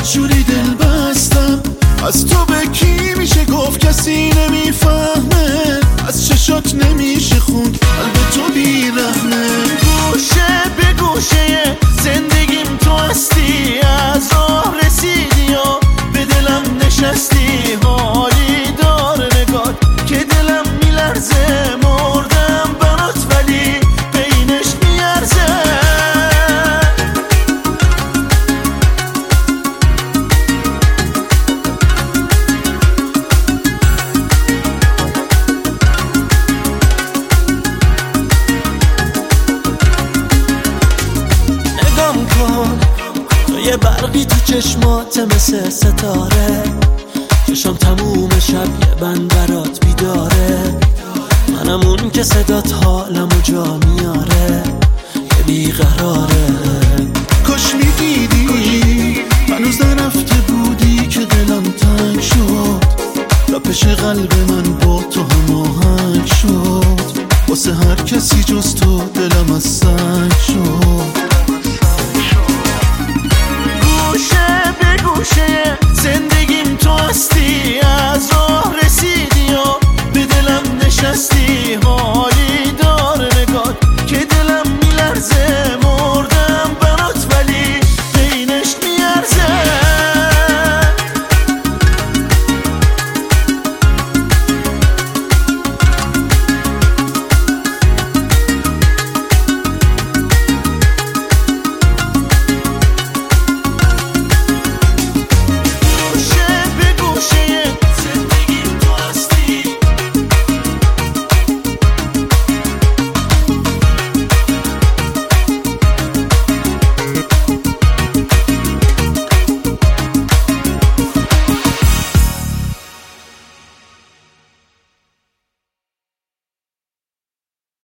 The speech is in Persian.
جوری دل بستم از تو به کی میشه گفت کسی نمیفهمه، از چشات نمیشه خوند قلب تو بیرحمه. گوشه به گوشه زندگیم تو هستی، از راه رسیدی و به دلم نشستی. حالی داره نگاه که دلم میلرزه، مردم برات ولی بینش میارزه. نگام کن تو یه برقی تو چشمات مثل ستاره، چشم تموم شب یه بند برات بیداره. منم اون که صدات حالمو جا میاره، یه بیقراره. کاش میدیدی هنوز نرفته بودی که دلم تنگ شد، تپش قلب من با تو هماهنگ شد. واسه هر کسی جز تو دلم از سنگ شد. گوشه به گوشه